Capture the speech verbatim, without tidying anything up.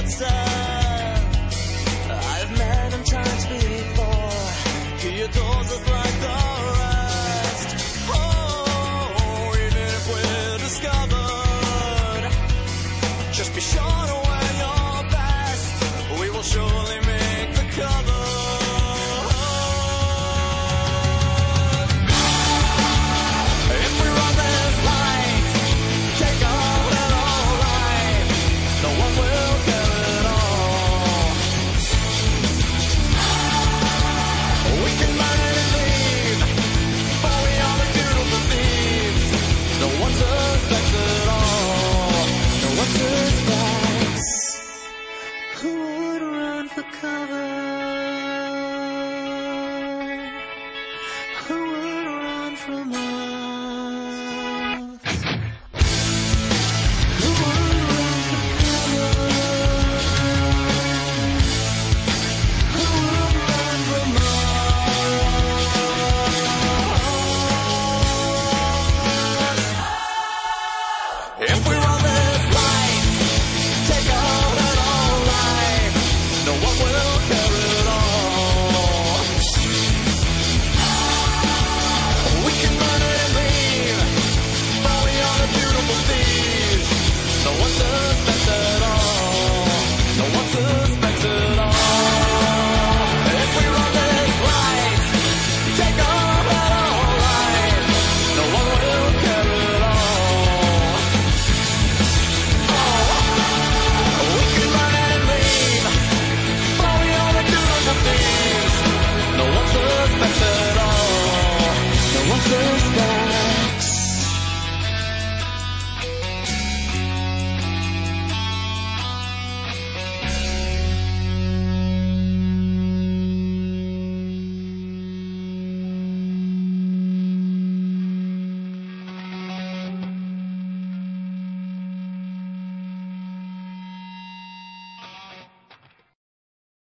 monster. I've met him times before. He adores us like the rest. Oh, even if we're discovered, just be sure to wear your best. We will surely make the cover. If we run this light, take our little life, no one will care at all. We can burn and leave, for we are the beautiful thieves. No one suspects at all. No one suspects. Who would run for cover? Who would run from us?